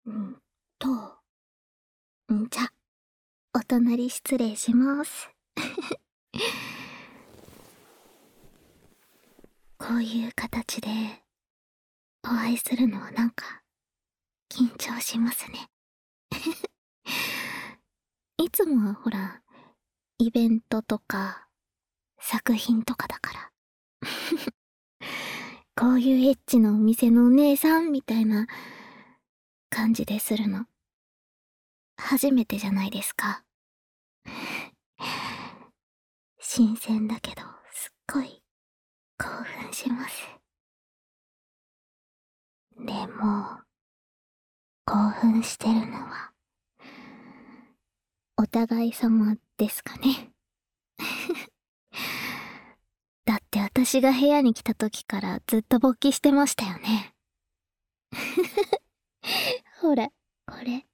んと、じゃ、お隣失礼します。こういう形でお会いするのはなんか緊張しますね。いつもはほら、イベントとか作品とかだから。こういうエッチなお店のお姉さんみたいな感じでするの。初めてじゃないですか。新鮮だけど、すっごい興奮します。でも、興奮してるのは、お互い様ですかね。だって私が部屋に来た時からずっと勃起してましたよね。ほら、これ。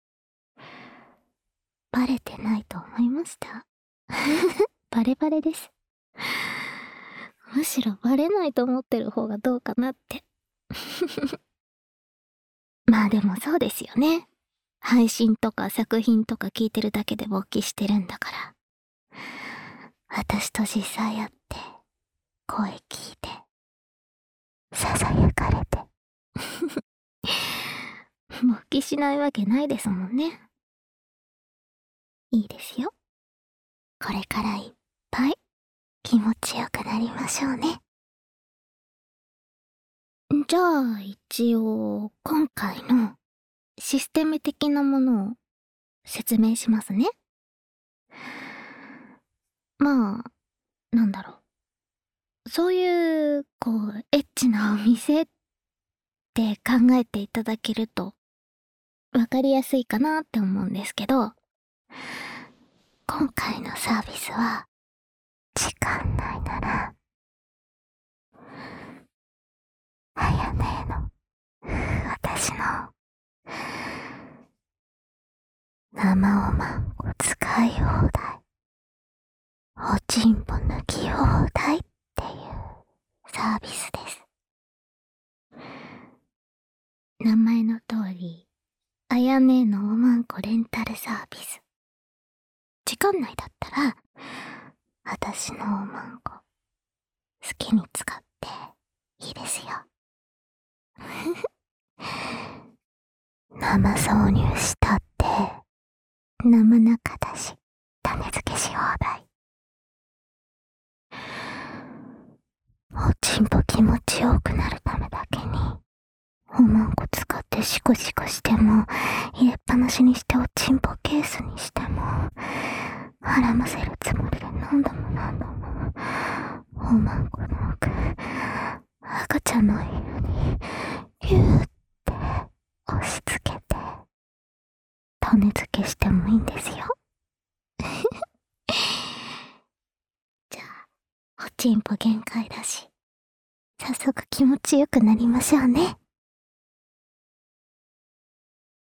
バレてないと思いました？バレバレです。むしろバレないと思ってる方がどうかなって。まあでもそうですよね。配信とか作品とか聞いてるだけで勃起してるんだから。私と実際会って、声聞いて、囁かれて。勃起しないわけないですもんね。いいですよ。これからいっぱい気持ちよくなりましょうね。じゃあ一応今回のシステム的なものを説明しますね。まあ、なんだろう。そういう、エッチなお店って考えていただけるとわかりやすいかなって思うんですけど、今回のサービスは、時間内なら、あやねの、私の、生おまんこ使い放題、おちんぽ抜き放題っていうサービスです。名前の通り、あやねのおまんこレンタルサービス。時間内だったら、私のおまんこ、好きに使っていいですよ。生挿入したって、生中だし、種付けし放題。おちんぽ気持ちよくなるためだけに、おまんこ使ってシコシコしても、入れっぱなしにしておちんぽケースにしても、はませるつもりで何度も何度も、おまんこの奥、赤ちゃんの部屋に、ギューって押し付けて、種付けしてもいいんですよ。じゃあ、おちんぽ限界だし、早速気持ちよくなりましょうね。